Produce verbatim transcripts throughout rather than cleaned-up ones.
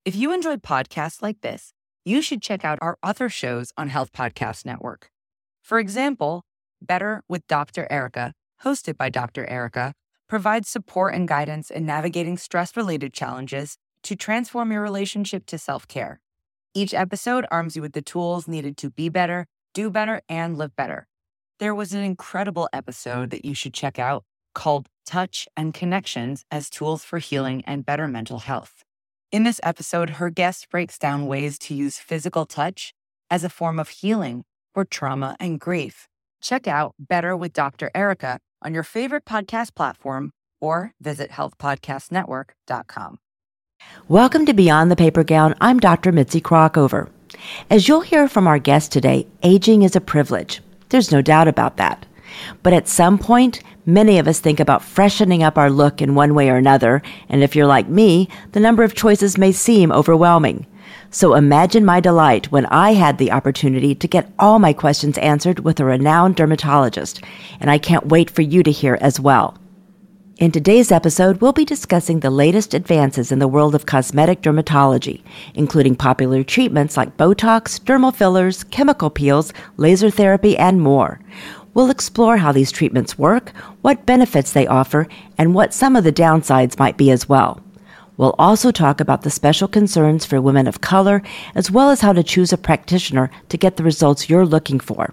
If you enjoy podcasts like this, you should check out our other shows on Health Podcast Network. For example, Better with Doctor Erica, hosted by Doctor Erica, provides support and guidance in navigating stress-related challenges to transform your relationship to self-care. Each episode arms you with the tools needed to be better, do better, and live better. There was an incredible episode that you should check out called Touch and Connections as Tools for Healing and Better Mental Health. In this episode, her guest breaks down ways to use physical touch as a form of healing for trauma and grief. Check out Better with Doctor Erica on your favorite podcast platform or visit health podcast network dot com. Welcome to Beyond the Paper Gown. I'm Doctor Mitzi Crockover. As you'll hear from our guest today, aging is a privilege. There's no doubt about that. But at some point, many of us think about freshening up our look in one way or another, and if you're like me, the number of choices may seem overwhelming. So imagine my delight when I had the opportunity to get all my questions answered with a renowned dermatologist, and I can't wait for you to hear as well. In today's episode, we'll be discussing the latest advances in the world of cosmetic dermatology, including popular treatments like Botox, dermal fillers, chemical peels, laser therapy, and more. We'll explore how these treatments work, what benefits they offer, and what some of the downsides might be as well. We'll also talk about the special concerns for women of color, as well as how to choose a practitioner to get the results you're looking for.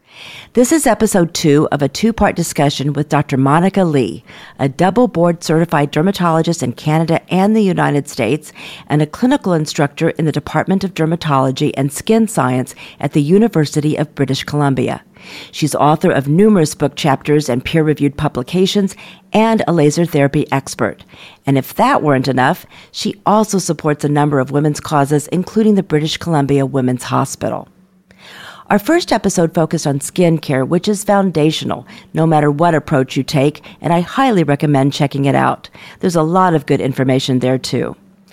This is episode two of a two-part discussion with Doctor Monica Lee, a double board-certified dermatologist in Canada and the United States, and a clinical instructor in the Department of Dermatology and Skin Science at the University of British Columbia. She's author of numerous book chapters and peer-reviewed publications, and a laser therapy expert. And if that weren't enough, she also supports a number of women's causes, including the British Columbia Women's Hospital. Our first episode focused on skincare, which is foundational, no matter what approach you take, and I highly recommend checking it out. There's a lot of good information there, too.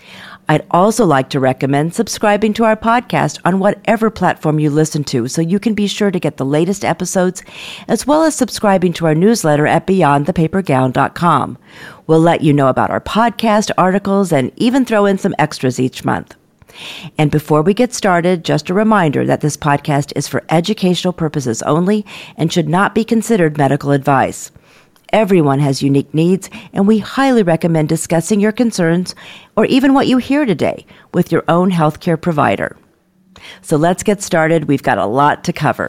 I'd also like to recommend subscribing to our podcast on whatever platform you listen to so you can be sure to get the latest episodes, as well as subscribing to our newsletter at beyond the paper gown dot com. We'll let you know about our podcast, articles, and even throw in some extras each month. And before we get started, just a reminder that this podcast is for educational purposes only and should not be considered medical advice. Everyone has unique needs, and we highly recommend discussing your concerns or even what you hear today with your own healthcare provider. So let's get started. We've got a lot to cover.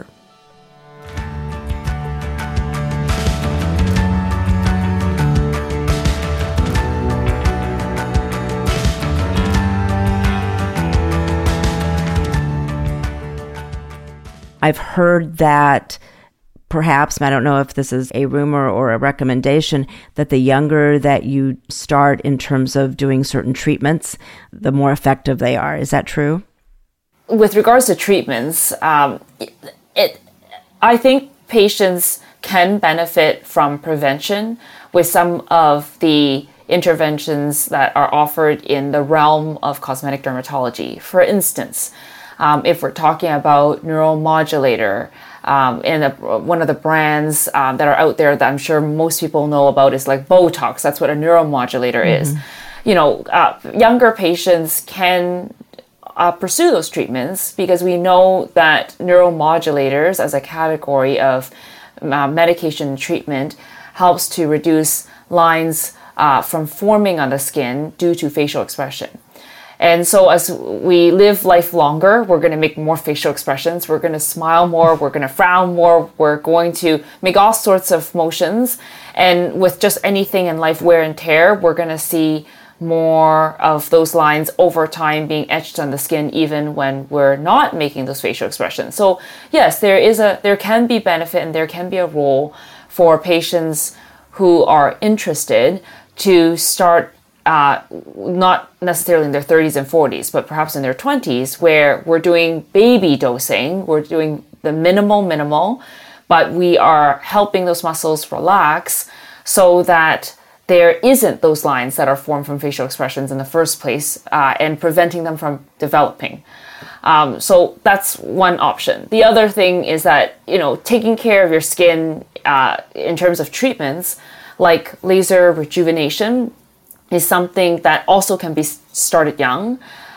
I've heard that perhaps, I don't know if this is a rumor or a recommendation, that the younger that you start in terms of doing certain treatments, the more effective they are. Is that true? With regards to treatments, um, it, it, I think patients can benefit from prevention with some of the interventions that are offered in the realm of cosmetic dermatology. For instance, Um, if we're talking about neuromodulator, um, and a, one of the brands um, that are out there that I'm sure most people know about is like Botox. That's what a neuromodulator mm-hmm. is. You know, uh, younger patients can uh, pursue those treatments because we know that neuromodulators as a category of uh, medication treatment helps to reduce lines uh, from forming on the skin due to facial expression. And so as we live life longer, we're going to make more facial expressions. We're going to smile more. We're going to frown more. We're going to make all sorts of motions. And with just anything in life, wear and tear, we're going to see more of those lines over time being etched on the skin, even when we're not making those facial expressions. So yes, there is a, there can be benefit and there can be a role for patients who are interested to start Uh, not necessarily in their thirties and forties, but perhaps in their twenties, where we're doing baby dosing, we're doing the minimal, minimal, but we are helping those muscles relax so that there isn't those lines that are formed from facial expressions in the first place, uh, and preventing them from developing. Um, so that's one option. The other thing is that, you know, taking care of your skin uh, in terms of treatments, like laser rejuvenation, is something that also can be started young.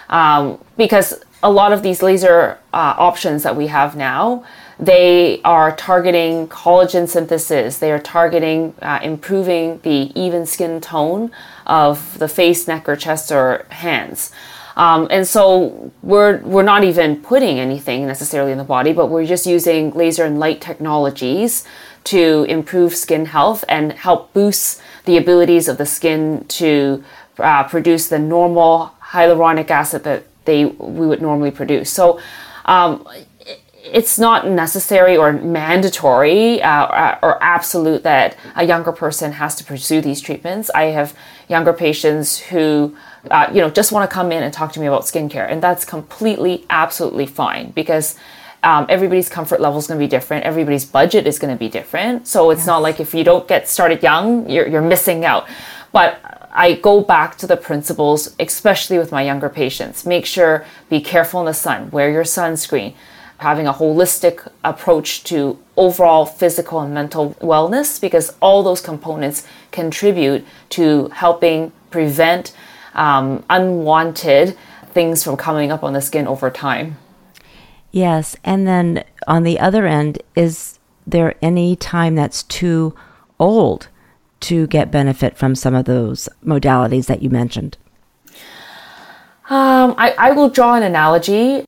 Um, because a lot of these laser uh, options that we have now, they are targeting collagen synthesis. They are targeting uh, improving the even skin tone of the face, neck, or chest, or hands. Um, and so we're we're not even putting anything necessarily in the body, but we're just using laser and light technologies to improve skin health and help boost the abilities of the skin to uh, produce the normal hyaluronic acid that they we would normally produce. So um, it's not necessary or mandatory uh, or absolute that a younger person has to pursue these treatments. I have younger patients who uh, you know, just want to come in and talk to me about skincare, and that's completely, absolutely fine, because um, everybody's comfort level is going to be different. Everybody's budget is going to be different. So it's yes. not like if you don't get started young, you're you're missing out. But I go back to the principles, especially with my younger patients. Make sure, be careful in the sun, wear your sunscreen, having a holistic approach to overall physical and mental wellness, because all those components contribute to helping prevent um, unwanted things from coming up on the skin over time. Yes, and then on the other end, is there any time that's too old to get benefit from some of those modalities that you mentioned? Um, I, I will draw an analogy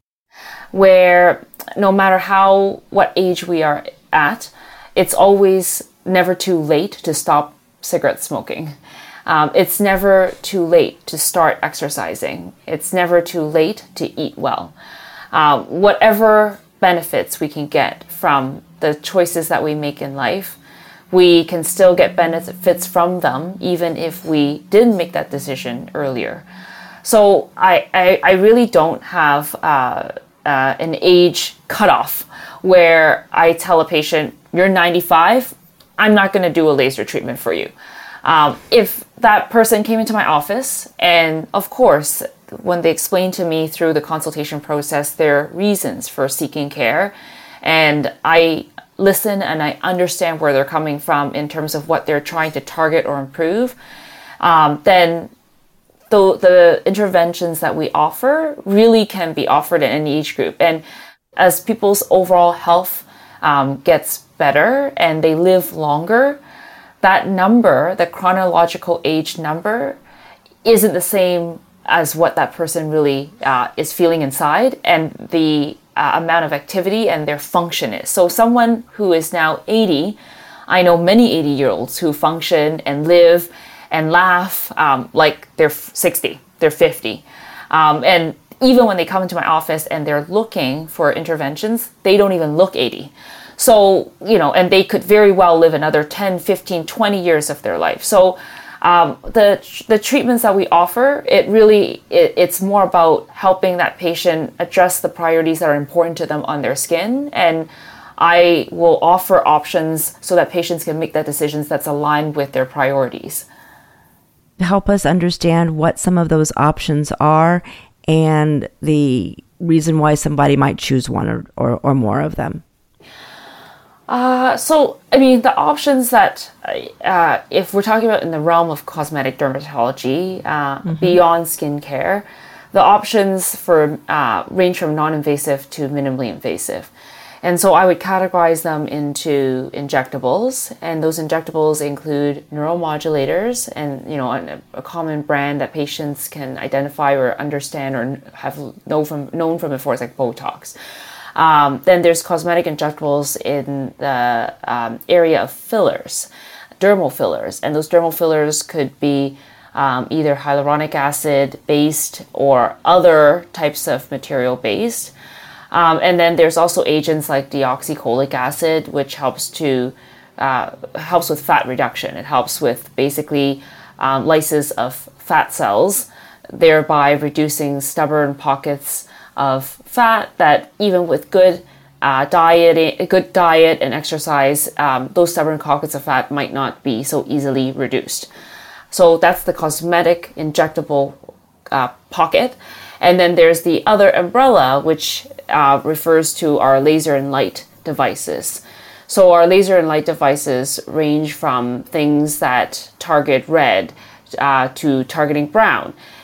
where no matter how, what age we are at, it's always never too late to stop cigarette smoking. Um, it's never too late to start exercising. It's never too late to eat well. Uh, whatever benefits we can get from the choices that we make in life, we can still get benefits from them even if we didn't make that decision earlier. So I, I, I really don't have uh, uh, an age cutoff where I tell a patient, you're ninety-five, I'm not going to do a laser treatment for you. Um, if that person came into my office, and of course, when they explain to me through the consultation process their reasons for seeking care, and I listen and I understand where they're coming from in terms of what they're trying to target or improve, um, then the, the interventions that we offer really can be offered in any age group. And as people's overall health um, gets better and they live longer, that number, the chronological age number, isn't the same as what that person really uh, is feeling inside, and the uh, amount of activity and their function is. So someone who is now eighty, I know many eighty-year-olds who function and live and laugh um, like they're sixty, they're fifty. Um, and even when they come into my office and they're looking for interventions, they don't even look eighty. So, you know, and they could very well live another ten, fifteen, twenty years of their life. So um, the the treatments that we offer, it really, it, it's more about helping that patient address the priorities that are important to them on their skin. And I will offer options so that patients can make that decisions that's aligned with their priorities. Help us understand what some of those options are and the reason why somebody might choose one or, or, or more of them. Uh, so, I mean, the options that, uh, if we're talking about in the realm of cosmetic dermatology, uh, mm-hmm. beyond skincare, the options for uh, range from non-invasive to minimally invasive. And so I would categorize them into injectables, and those injectables include neuromodulators, and, you know, a, a common brand that patients can identify or understand or have known from, known from before is like Botox. Um, then there's cosmetic injectables in the um, area of fillers, dermal fillers. And those dermal fillers could be um, either hyaluronic acid based or other types of material based. Um, and then there's also agents like deoxycholic acid, which helps to uh, helps with fat reduction. It helps with basically um, lysis of fat cells, thereby reducing stubborn pockets of fat that even with good uh, diet, a good diet and exercise, um, those stubborn pockets of fat might not be so easily reduced. So that's the cosmetic injectable uh, pocket. And then there's the other umbrella, which uh, refers to our laser and light devices. So our laser and light devices range from things that target red uh, to targeting brown.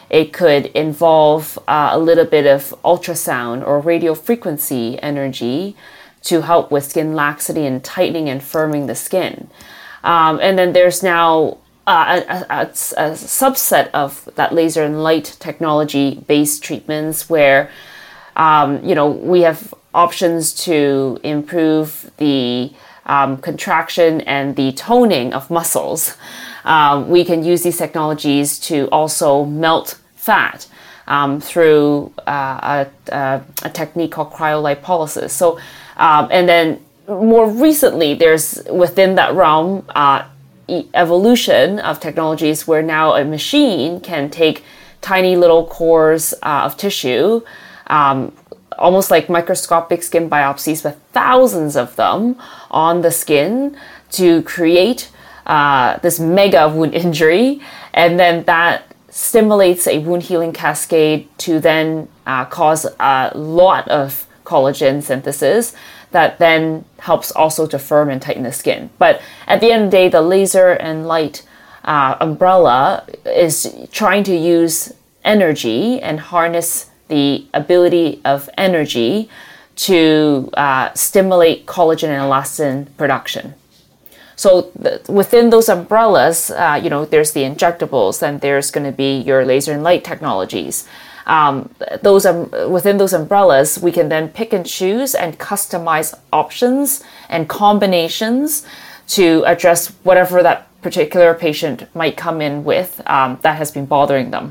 It could involve uh, a little bit of ultrasound or radio frequency energy to help with skin laxity and tightening and firming the skin. Um, and then there's now uh, a, a, a subset of that laser and light technology-based treatments where, um, you know, we have options to improve the um, contraction and the toning of muscles. Um, we can use these technologies to also melt fat um, through uh, a, a, a technique called cryolipolysis. So, um, and then more recently, there's within that realm uh, e- evolution of technologies where now a machine can take tiny little cores uh, of tissue, um, almost like microscopic skin biopsies, with thousands of them on the skin to create uh, this mega wound injury. And then that stimulates a wound healing cascade to then uh, cause a lot of collagen synthesis that then helps also to firm and tighten the skin. But at the end of the day, the laser and light uh, umbrella is trying to use energy and harness the ability of energy to uh, stimulate collagen and elastin production. So the, within those umbrellas, uh, you know, there's the injectables, then there's going to be your laser and light technologies. Um, those um, within those umbrellas, we can then pick and choose and customize options and combinations to address whatever that particular patient might come in with um, that has been bothering them.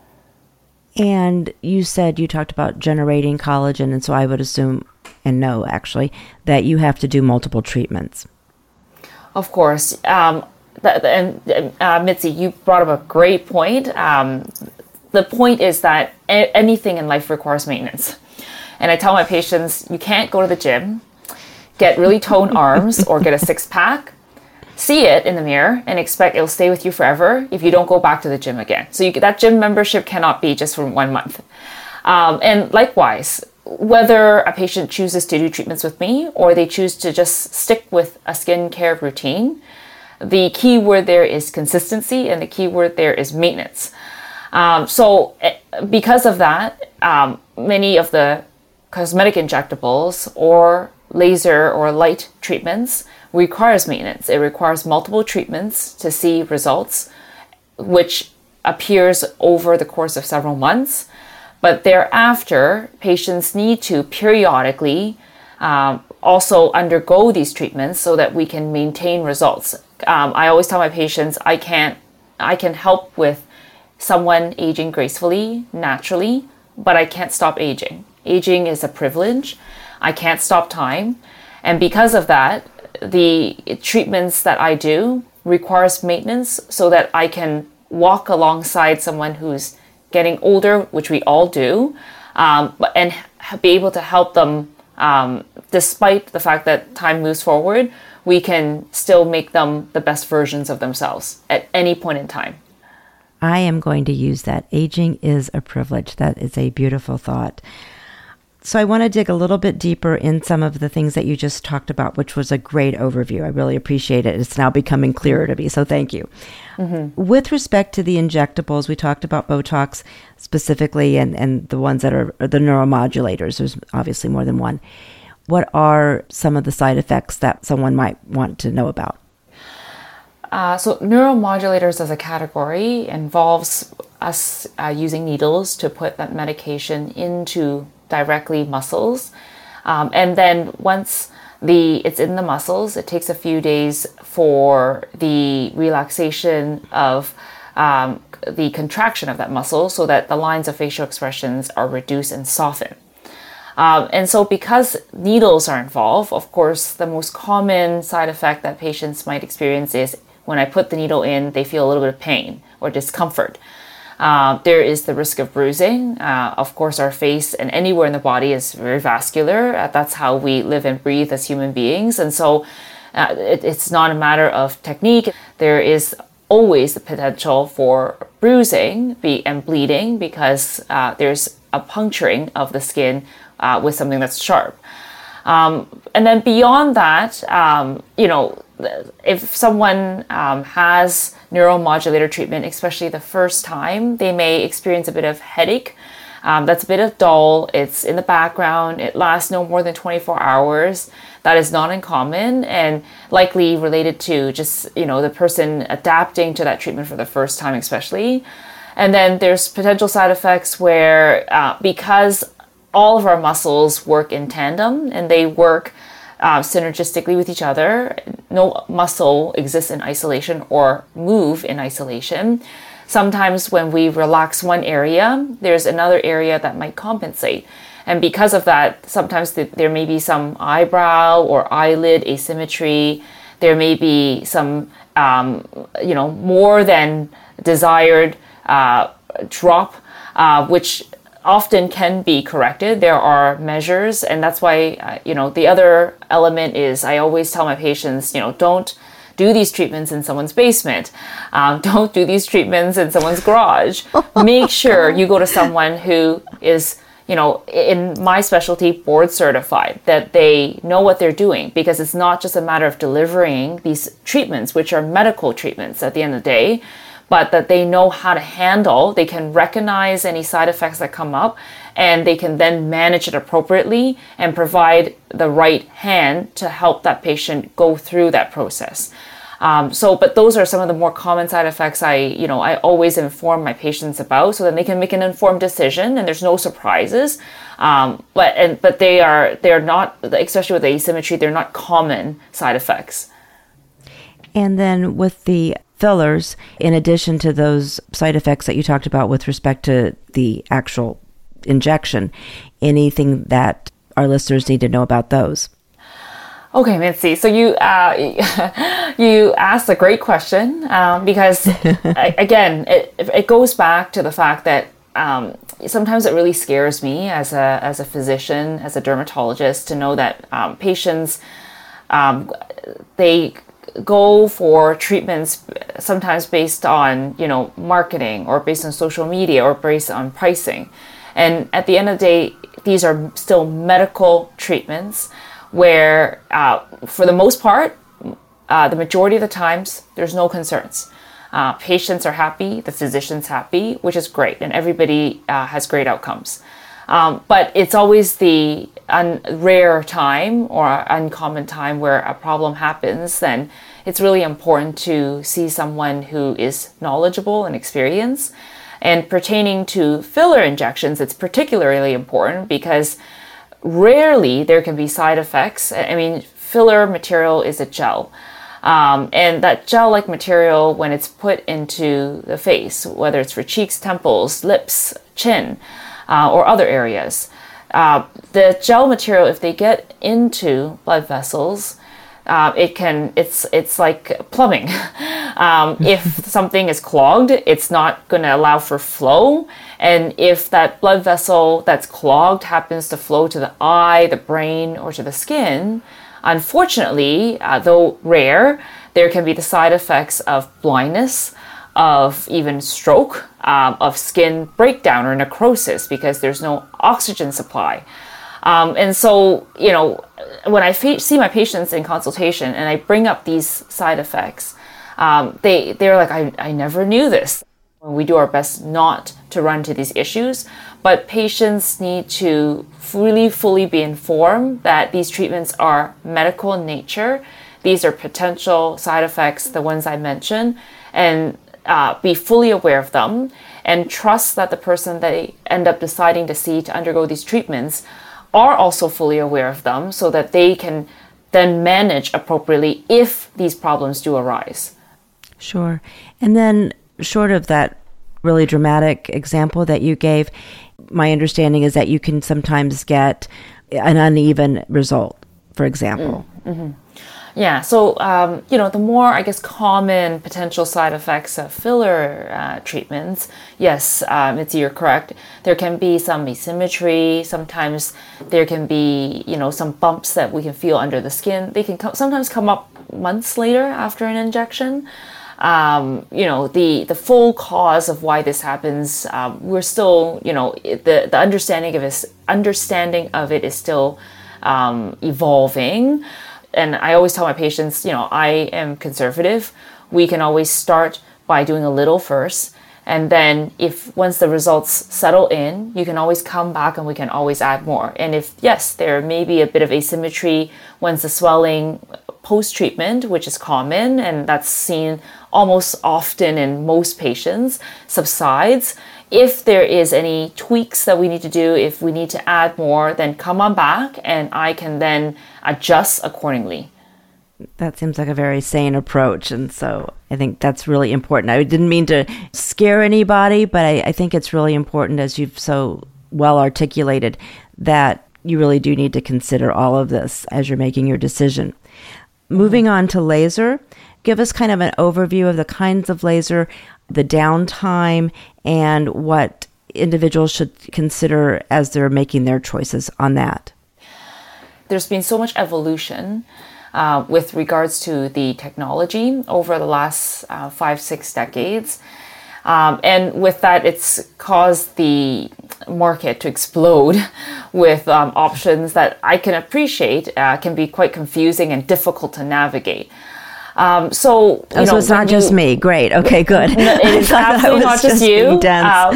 And you said you talked about generating collagen, and so I would assume, and know actually, that you have to do multiple treatments. Of course. Um, that, and uh, Mitzi, you brought up a great point. Um, the point is that a- anything in life requires maintenance. And I tell my patients, you can't go to the gym, get really toned arms, or get a six-pack, see it in the mirror, and expect it'll stay with you forever if you don't go back to the gym again. So you, that gym membership cannot be just for one month. Um, and likewise, whether a patient chooses to do treatments with me or they choose to just stick with a skincare routine, the key word there is consistency, and the key word there is maintenance. Um, so because of that, um, many of the cosmetic injectables or laser or light treatments requires maintenance. It requires multiple treatments to see results, which appears over the course of several months. But thereafter, patients need to periodically um, also undergo these treatments so that we can maintain results. Um, I always tell my patients, I can't, I can help with someone aging gracefully, naturally, but I can't stop aging. Aging is a privilege. I can't stop time. And because of that, the treatments that I do requires maintenance so that I can walk alongside someone who's getting older, which we all do, um, and be able to help them, um, despite the fact that time moves forward, we can still make them the best versions of themselves at any point in time. I am going to use that. Aging is a privilege. That is a beautiful thought. So I want to dig a little bit deeper in some of the things that you just talked about, which was a great overview. I really appreciate it. It's now becoming clearer to me, so thank you. Mm-hmm. With respect to the injectables, we talked about Botox specifically and, and the ones that are, are the neuromodulators. There's obviously more than one. What are some of the side effects that someone might want to know about? Uh, so neuromodulators as a category involves us uh, using needles to put that medication into directly muscles. Um, and then once the it's in the muscles, it takes a few days for the relaxation of um, the contraction of that muscle so that the lines of facial expressions are reduced and softened. Um, and so because needles are involved, of course, the most common side effect that patients might experience is when I put the needle in, they feel a little bit of pain or discomfort. Uh, there is the risk of bruising. Uh, of course, our face and anywhere in the body is very vascular. Uh, that's how we live and breathe as human beings. And so uh, it, it's not a matter of technique. There is always the potential for bruising be, and bleeding because uh, there's a puncturing of the skin uh, with something that's sharp. Um, and then beyond that, um, you know, if someone um, has neuromodulator treatment, especially the first time, they may experience a bit of headache. Um, that's a bit of dull. It's in the background. It lasts no more than twenty-four hours. That is not uncommon and likely related to just, you know, the person adapting to that treatment for the first time, especially. And then there's potential side effects where uh, because all of our muscles work in tandem and they work uh, synergistically with each other, no muscle exists in isolation or move in isolation. Sometimes when we relax one area, there's another area that might compensate. And because of that, sometimes th- there may be some eyebrow or eyelid asymmetry. There may be some, um, you know, more than desired uh, drop, uh, which often can be corrected. There are measures, and that's why, uh, you know, the other element is I always tell my patients, you know, don't do these treatments in someone's basement. Um, don't do these treatments in someone's garage. Make sure you go to someone who is, you know, in my specialty, board certified, that they know what they're doing, because it's not just a matter of delivering these treatments, which are medical treatments at the end of the day, but that they know how to handle, they can recognize any side effects that come up, and they can then manage it appropriately and provide the right hand to help that patient go through that process. Um, so, but those are some of the more common side effects I, you know, I always inform my patients about, so that they can make an informed decision and there's no surprises. Um, but and but they are they're not, especially with the asymmetry, they're not common side effects. And then with the fillers, in addition to those side effects that you talked about with respect to the actual injection, anything that our listeners need to know about those? Okay, Mitzi. So you uh, you asked a great question um, because again, it it goes back to the fact that um, sometimes it really scares me as a as a physician, as a dermatologist, to know that um, patients um, they go for treatments sometimes based on, you know, marketing or based on social media or based on pricing, and at the end of the day, these are still medical treatments, where uh, for the most part, uh, the majority of the times, there's no concerns. Uh, patients are happy, the physician's happy, which is great, and everybody uh, has great outcomes. Um, but it's always the un- rare time or uncommon time where a problem happens, then it's really important to see someone who is knowledgeable and experienced. And pertaining to filler injections, it's particularly important because rarely there can be side effects. I mean, filler material is a gel. Um, and that gel-like material, when it's put into the face, whether it's for cheeks, temples, lips, chin, uh, or other areas, uh, the gel material, if they get into blood vessels, uh, it can, it's, it's like plumbing. um, if something is clogged, it's not going to allow for flow. And if that blood vessel that's clogged happens to flow to the eye, the brain, or to the skin, unfortunately, uh, though rare, there can be the side effects of blindness, of even stroke, um, of skin breakdown or necrosis because there's no oxygen supply. Um, and so, you know, when I fa- see my patients in consultation and I bring up these side effects, um, they, they're like, I, I never knew this. We do our best not to run into these issues, but patients need to really fully be informed that these treatments are medical in nature. These are potential side effects, the ones I mentioned, and uh, be fully aware of them and trust that the person they end up deciding to see to undergo these treatments are also fully aware of them so that they can then manage appropriately if these problems do arise. Sure. And then short of that really dramatic example that you gave, my understanding is that you can sometimes get an uneven result, for example. Mm-hmm. Yeah, so, um, you know, the more, I guess, common potential side effects of filler uh, treatments, yes, um, Mitzi, you're correct. There can be some asymmetry. Sometimes there can be, you know, some bumps that we can feel under the skin. They can co- sometimes come up months later after an injection. Um, you know, the, the full cause of why this happens, um, we're still, you know, the, the understanding of it, understanding of it is still um, evolving. and I always tell my patients, you know, I am conservative. We can always start by doing a little first. And then if once the results settle in, you can always come back and we can always add more. And if, yes, there may be a bit of asymmetry once the swelling post-treatment, which is common, and that's seen almost often in most patients, subsides. If there is any tweaks that we need to do, if we need to add more, then come on back and I can then adjust accordingly. That seems like a very sane approach. And so I think that's really important. I didn't mean to scare anybody, but I, I think it's really important, as you've so well articulated, that you really do need to consider all of this as you're making your decision. Mm-hmm. Moving on to laser, give us kind of an overview of the kinds of laser, the downtime, and what individuals should consider as they're making their choices on that. There's been so much evolution Uh, with regards to the technology over the last uh, five, six decades. Um, and with that, it's caused the market to explode with um, options that I can appreciate uh, can be quite confusing and difficult to navigate. Um, so, you oh, know, so it's not you, just me. Great. Okay, good. It is absolutely not just, just you. Um,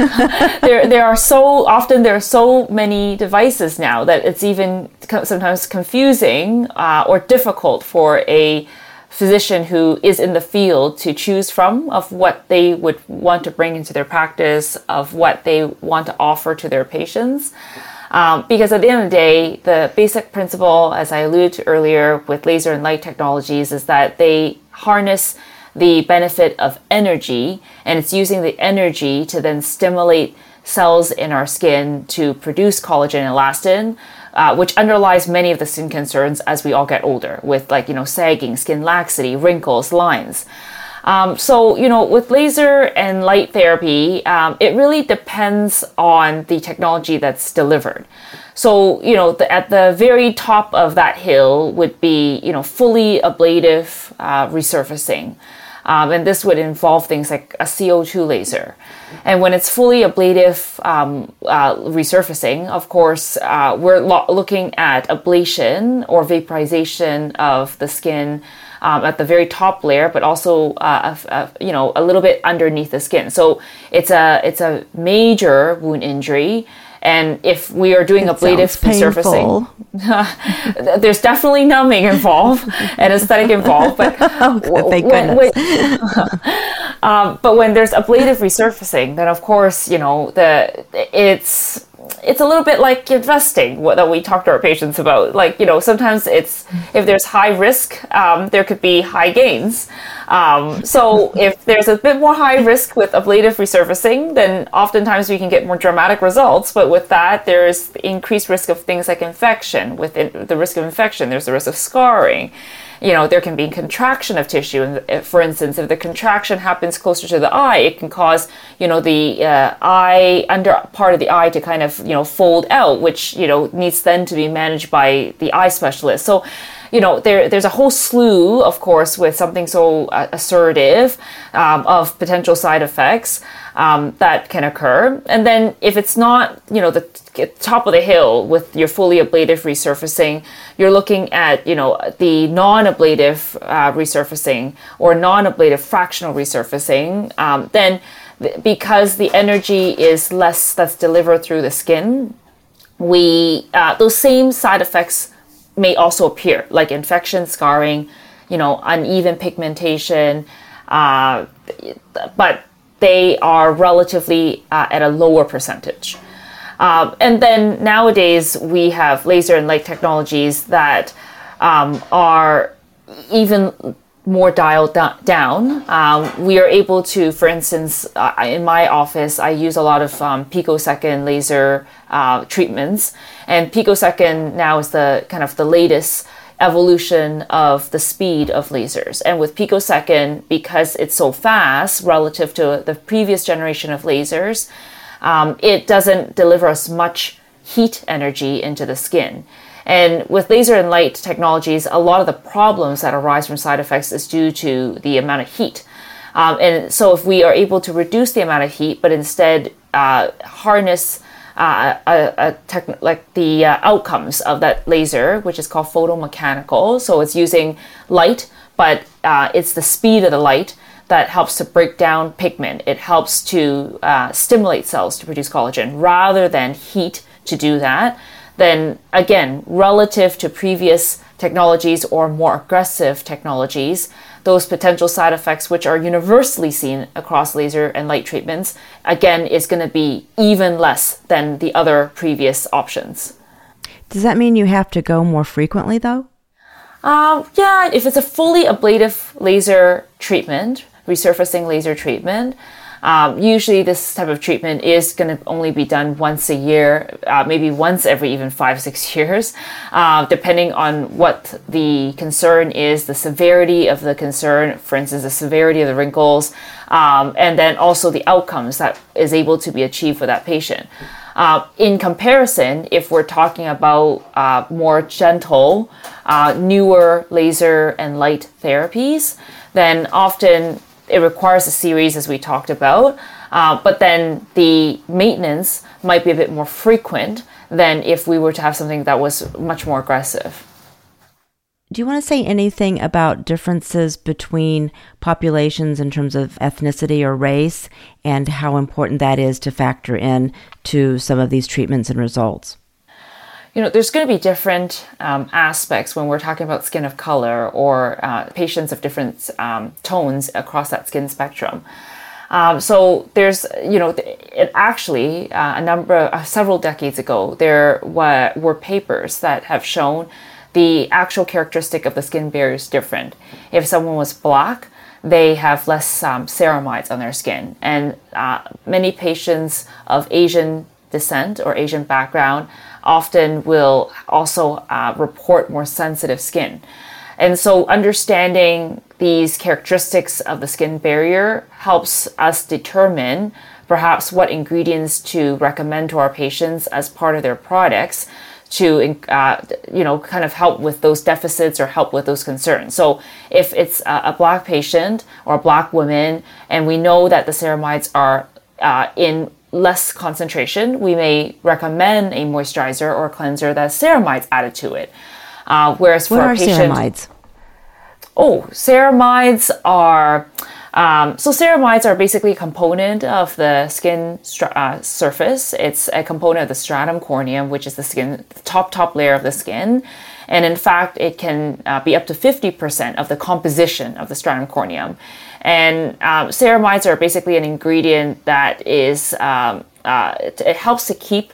there, there are so often there are so many devices now that it's even sometimes confusing uh, or difficult for a physician who is in the field to choose from of what they would want to bring into their practice, of what they want to offer to their patients. Um, because at the end of the day, the basic principle, as I alluded to earlier with laser and light technologies, is that they harness the benefit of energy, and it's using the energy to then stimulate cells in our skin to produce collagen and elastin, uh, which underlies many of the skin concerns as we all get older, with like, you know, sagging, skin laxity, wrinkles, lines. Um, so, you know, with laser and light therapy, um, it really depends on the technology that's delivered. So, you know, the, at the very top of that hill would be, you know, fully ablative uh, resurfacing. Um, and this would involve things like a C O two laser. And when it's fully ablative um, uh, resurfacing, of course, uh, we're lo- looking at ablation or vaporization of the skin Um, at the very top layer, but also, uh, a, a, you know, a little bit underneath the skin. So it's a it's a major wound injury, and if we are doing it resurfacing, surfacing, there's definitely numbing involved and aesthetic involved. But oh, thank when, goodness. when, um, but when there's ablative resurfacing, then of course, you know, the it's. It's a little bit like investing, what that we talk to our patients about. Like, you know, sometimes it's, if there's high risk, um, there could be high gains. Um, so if there's a bit more high risk with ablative resurfacing, then oftentimes we can get more dramatic results. But with that, there's increased risk of things like infection. With in, the risk of infection, there's the risk of scarring. You know, there can be contraction of tissue. And for instance, if the contraction happens closer to the eye, it can cause, you know, the uh, eye, under part of the eye to kind of, you know, fold out, which, you know, needs then to be managed by the eye specialist. So, you know, there there's a whole slew, of course, with something so uh, assertive um, of potential side effects um, that can occur. And then if it's not, you know, the t- top of the hill with your fully ablative resurfacing, you're looking at, you know, the non-ablative uh, resurfacing or non-ablative fractional resurfacing, um, then th- because the energy is less that's delivered through the skin, we uh, those same side effects may also appear, like infection, scarring, you know, uneven pigmentation, uh, but they are relatively uh, at a lower percentage. Um, and then nowadays we have laser and light technologies that um, are even more dialed down. Um, we are able to, for instance, uh, in my office, I use a lot of um, picosecond laser uh, treatments, and picosecond now is the kind of the latest evolution of the speed of lasers. And with picosecond, because it's so fast relative to the previous generation of lasers, um, it doesn't deliver as much heat energy into the skin. And with laser and light technologies, a lot of the problems that arise from side effects is due to the amount of heat. Um, and so if we are able to reduce the amount of heat, but instead uh, harness uh, a, a tech, like the uh, outcomes of that laser, which is called photomechanical. So it's using light, but uh, it's the speed of the light that helps to break down pigment. It helps to uh, stimulate cells to produce collagen rather than heat to do that. Then again, relative to previous technologies or more aggressive technologies, those potential side effects, which are universally seen across laser and light treatments, again, is going to be even less than the other previous options. Does that mean you have to go more frequently, though? Um, yeah, if it's a fully ablative laser treatment, resurfacing laser treatment, um, usually this type of treatment is going to only be done once a year, uh, maybe once every even five, six years, uh, depending on what the concern is, the severity of the concern, for instance, the severity of the wrinkles, um, and then also the outcomes that is able to be achieved for that patient. Uh, in comparison, if we're talking about uh, more gentle, uh, newer laser and light therapies, then often it requires a series, as we talked about, uh, but then the maintenance might be a bit more frequent than if we were to have something that was much more aggressive. Do you want to say anything about differences between populations in terms of ethnicity or race and how important that is to factor in to some of these treatments and results? You know, there's going to be different um, aspects when we're talking about skin of color or uh, patients of different um, tones across that skin spectrum. Um, so there's, you know, it actually uh, a number, uh, several decades ago, there were, were papers that have shown the actual characteristic of the skin barrier is different. If someone was black, they have less um, ceramides on their skin. And uh, many patients of Asian descent or Asian background often will also uh, report more sensitive skin. And so understanding these characteristics of the skin barrier helps us determine perhaps what ingredients to recommend to our patients as part of their products to, uh, you know, kind of help with those deficits or help with those concerns. So if it's a, a black patient or a black woman, and we know that the ceramides are uh, in less concentration, we may recommend a moisturizer or cleanser that has ceramides added to it. Uh, whereas for what are a patient, ceramides? Oh, ceramides are um, so ceramides are basically a component of the skin stru- uh, surface. It's a component of the stratum corneum, which is the skin, the top top layer of the skin, and in fact, it can uh, be up to fifty percent of the composition of the stratum corneum. And um, ceramides are basically an ingredient that is um, uh, it, it helps to keep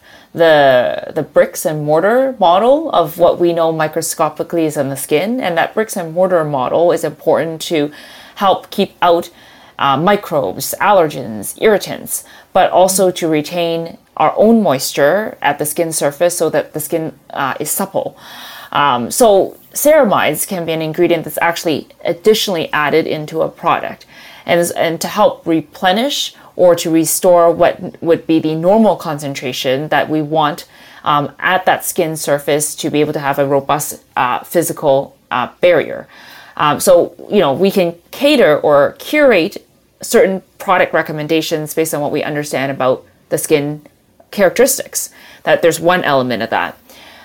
the the bricks and mortar model of what we know microscopically is on the skin, and that bricks and mortar model is important to help keep out uh, microbes, allergens, irritants, but also to retain our own moisture at the skin surface so that the skin uh, is supple. Um, so ceramides can be an ingredient that's actually additionally added into a product, and, and to help replenish or to restore what would be the normal concentration that we want um, at that skin surface to be able to have a robust uh, physical uh, barrier. Um, so, you know, we can cater or curate certain product recommendations based on what we understand about the skin characteristics. That there's one element of that.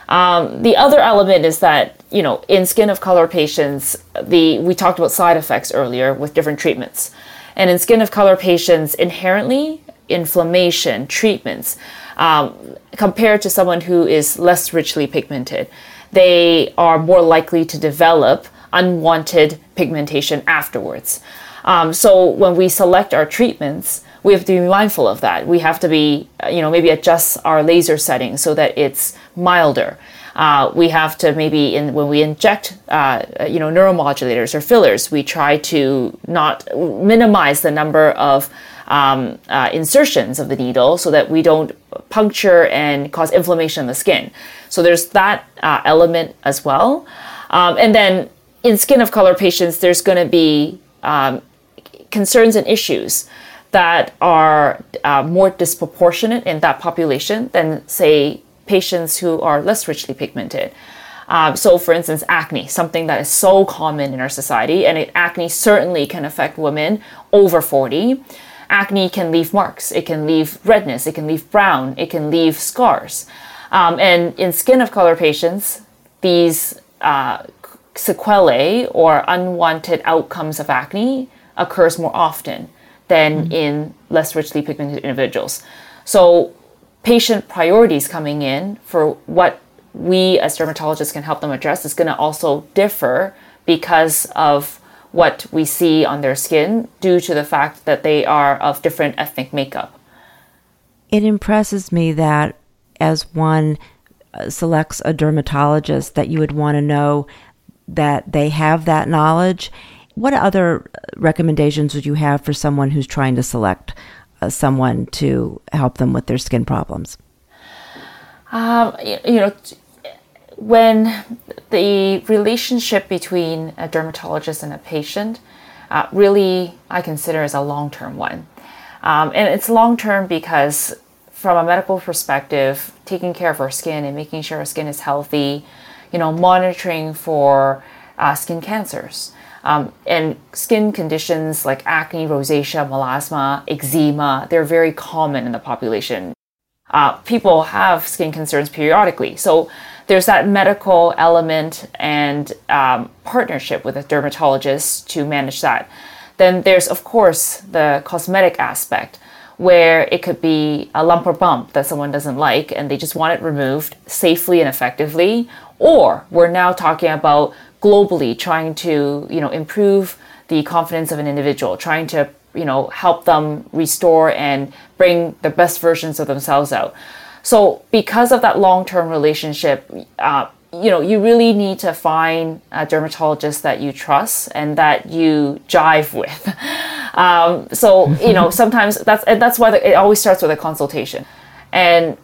Um, the other element is that, you know, in skin of color patients, the we talked about side effects earlier with different treatments. And in skin of color patients, inherently, inflammation, treatments, um, compared to someone who is less richly pigmented, they are more likely to develop unwanted pigmentation afterwards. Um, so when we select our treatments, we have to be mindful of that. We have to be, you know, maybe adjust our laser setting so that it's milder. Uh, we have to maybe, in, when we inject, uh, you know, neuromodulators or fillers, we try to not minimize the number of um, uh, insertions of the needle so that we don't puncture and cause inflammation in the skin. So there's that uh, element as well. Um, and then in skin of color patients, there's going to be um, concerns and issues that are uh, more disproportionate in that population than, say, patients who are less richly pigmented. Um, so, for instance, acne, something that is so common in our society, and it, acne certainly can affect women over forty. acne can leave marks, it can leave redness, it can leave brown, it can leave scars. Um, and in skin of color patients, these uh, sequelae or unwanted outcomes of acne occurs more often than mm-hmm. in less richly pigmented individuals. So patient priorities coming in for what we as dermatologists can help them address is going to also differ because of what we see on their skin due to the fact that they are of different ethnic makeup. It impresses me that as one selects a dermatologist that you would want to know that they have that knowledge. What other recommendations would you have for someone who's trying to select uh, someone to help them with their skin problems? Um, you, you know, when the relationship between a dermatologist and a patient uh, really I consider as a long-term one. Um, and it's long-term because from a medical perspective, taking care of our skin and making sure our skin is healthy, you know, monitoring for uh, skin cancers um, and skin conditions like acne, rosacea, melasma, eczema, they're very common in the population. Uh, people have skin concerns periodically. So there's that medical element and um, partnership with a dermatologist to manage that. Then there's, of course, the cosmetic aspect where it could be a lump or bump that someone doesn't like and they just want it removed safely and effectively. Or we're now talking about globally trying to, you know, improve the confidence of an individual, trying to, you know, help them restore and bring the best versions of themselves out. So because of that long-term relationship, uh, you know, you really need to find a dermatologist that you trust and that you jive with. Um, so, you know, sometimes that's, and that's why the, it always starts with a consultation. And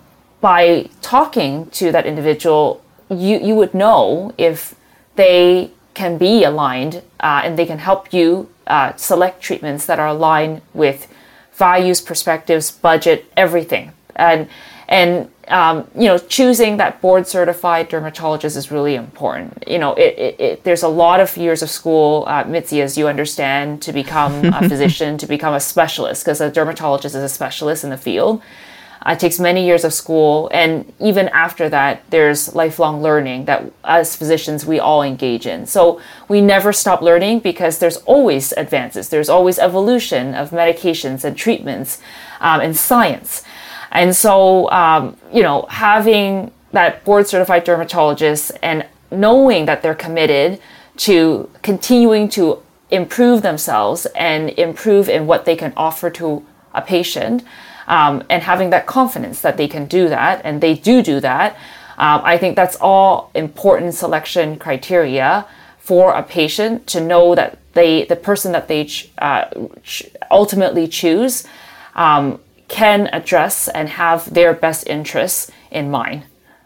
by talking to that individual, you, you would know if they can be aligned uh, and they can help you uh, select treatments that are aligned with values, perspectives, budget, everything. And And, um, you know, choosing that board-certified dermatologist is really important. You know, it, it, it, there's a lot of years of school, uh, Mitzi, as you understand, to become a physician, to become a specialist, because a dermatologist is a specialist in the field. Uh, it takes many years of school, and even after that, there's lifelong learning that as physicians, we all engage in. So we never stop learning because there's always advances. There's always evolution of medications and treatments um, and science. And so, um, you know, having that board-certified dermatologist and knowing that they're committed to continuing to improve themselves and improve in what they can offer to a patient, um, and having that confidence that they can do that, and they do do that, um, I think that's all important selection criteria for a patient to know that they, the person that they ch- uh, ch- ultimately choose, um, can address and have their best interests in mind.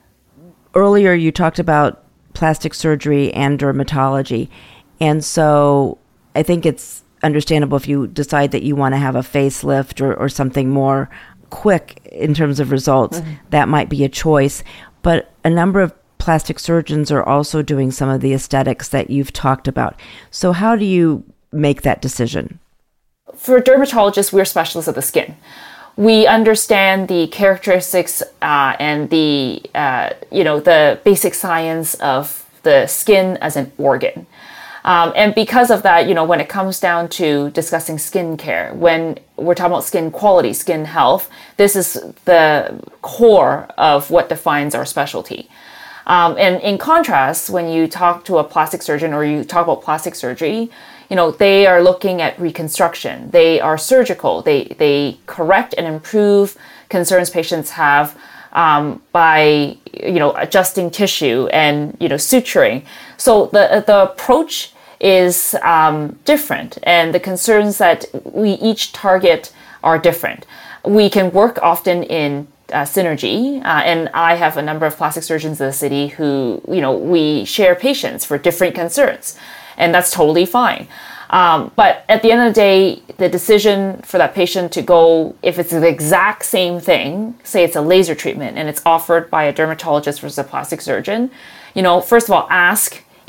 Earlier, you talked about plastic surgery and dermatology. And so I think it's understandable if you decide that you want to have a facelift or, or something more quick in terms of results, mm-hmm. that might be a choice. But a number of plastic surgeons are also doing some of the aesthetics that you've talked about. So how do you make that decision? For dermatologists, we're specialists of the skin. We understand the characteristics uh, and the, uh, you know, the basic science of the skin as an organ. Um, and because of that, you know, when it comes down to discussing skincare, when we're talking about skin quality, skin health, this is the core of what defines our specialty. Um, and in contrast, when you talk to a plastic surgeon or you talk about plastic surgery, you know, they are looking at reconstruction. They are surgical. They they correct and improve concerns patients have um, by, you know, adjusting tissue and, you know, suturing. So the the approach is um, different, and the concerns that we each target are different. We can work often in uh, synergy, uh, and I have a number of plastic surgeons in the city who, you know, we share patients for different concerns. And that's totally fine. Um, but at the end of the day, the decision for that patient to go, if it's the exact same thing, say it's a laser treatment and it's offered by a dermatologist versus a plastic surgeon, you know, first of all, ask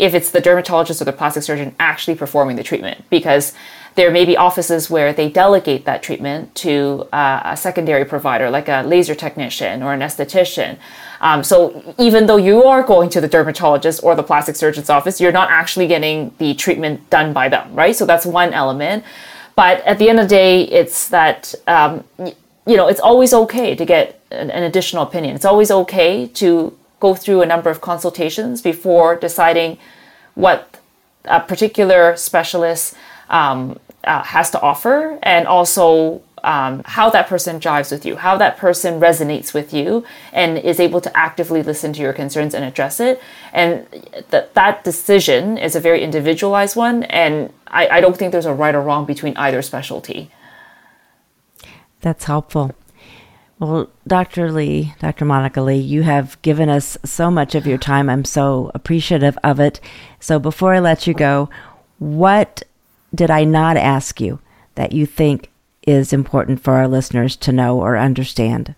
if it's the dermatologist or the plastic surgeon actually performing the treatment, because there may be offices where they delegate that treatment to uh, a secondary provider, like a laser technician or an esthetician. Um, so even though you are going to the dermatologist or the plastic surgeon's office, you're not actually getting the treatment done by them, right? So that's one element. But at the end of the day, it's that, um, you know, it's always okay to get an, an additional opinion. It's always okay to go through a number of consultations before deciding what a particular specialist um, uh, has to offer, and also um, how that person jives with you, how that person resonates with you and is able to actively listen to your concerns and address it. And th- that decision is a very individualized one, and I, I don't think there's a right or wrong between either specialty. That's helpful. Well, Doctor Lee, Doctor Monica Lee, you have given us so much of your time. I'm so appreciative of it. So before I let you go, what did I not ask you that you think is important for our listeners to know or understand?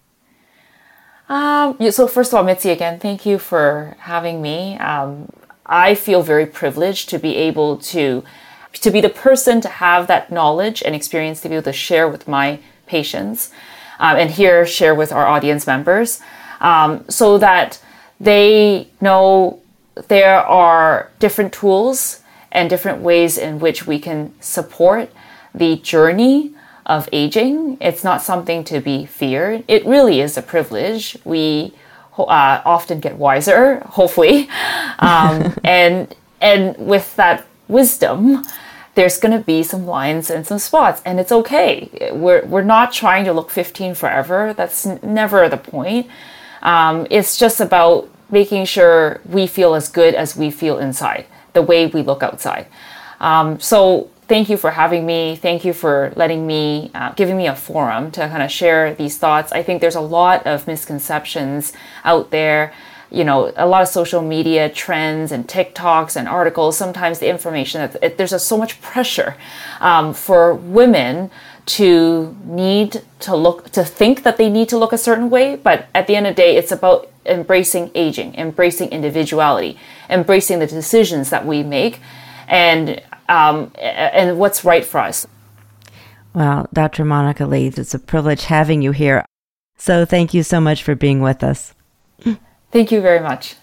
Um, so first of all, Mitzi, again, thank you for having me. Um, I feel very privileged to be able to, to be the person to have that knowledge and experience to be able to share with my patients. Um, and here share with our audience members, um, so that they know there are different tools and different ways in which we can support the journey of aging. It's not something to be feared. It really is a privilege. We uh, often get wiser, hopefully, um, and and with that wisdom, there's going to be some lines and some spots, and it's okay. We're we're not trying to look fifteen forever. That's n- never the point. Um, it's just about making sure we feel as good as we feel inside, the way we look outside. Um, so thank you for having me. Thank you for letting me, uh, giving me a forum to kind of share these thoughts. I think there's a lot of misconceptions out there. You know, a lot of social media trends and TikToks and articles. Sometimes the information, that it, there's a, so much pressure um, for women to need to look, to think that they need to look a certain way. But at the end of the day, it's about embracing aging, embracing individuality, embracing the decisions that we make, and um, and what's right for us. Well, Doctor Monica Lee, it's a privilege having you here. So thank you so much for being with us. Thank you very much.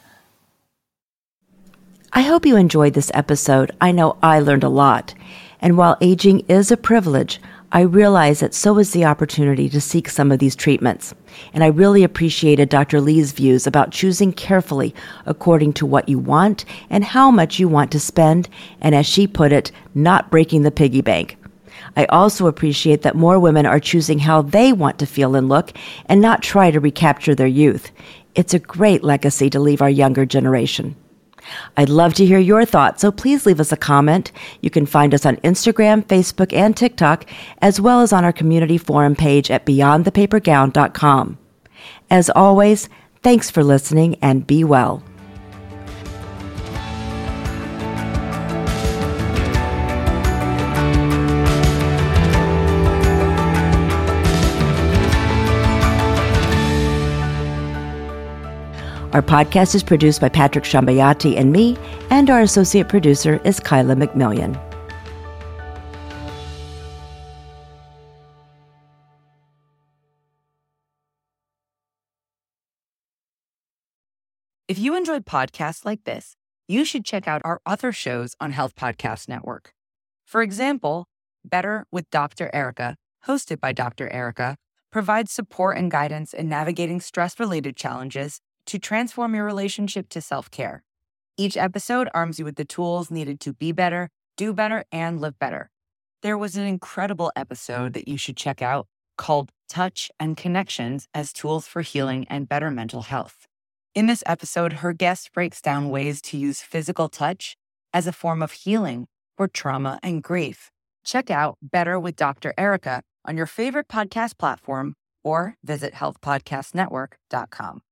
I hope you enjoyed this episode. I know I learned a lot. And while aging is a privilege, I realize that so is the opportunity to seek some of these treatments. And I really appreciated Doctor Lee's views about choosing carefully according to what you want and how much you want to spend, and as she put it, not breaking the piggy bank. I also appreciate that more women are choosing how they want to feel and look and not try to recapture their youth. It's a great legacy to leave our younger generation. I'd love to hear your thoughts, so please leave us a comment. You can find us on Instagram, Facebook, and TikTok, as well as on our community forum page at beyond the paper gown dot com. As always, thanks for listening and be well. Our podcast is produced by Patrick Shambayati and me, and our associate producer is Kyla McMillian. If you enjoyed podcasts like this, you should check out our other shows on Health Podcast Network. For example, Better with Doctor Erica, hosted by Doctor Erica, provides support and guidance in navigating stress-related challenges to transform your relationship to self-care. Each episode arms you with the tools needed to be better, do better, and live better. There was an incredible episode that you should check out called Touch and Connections as Tools for Healing and Better Mental Health. In this episode, her guest breaks down ways to use physical touch as a form of healing for trauma and grief. Check out Better with Doctor Erica on your favorite podcast platform or visit health podcast network dot com.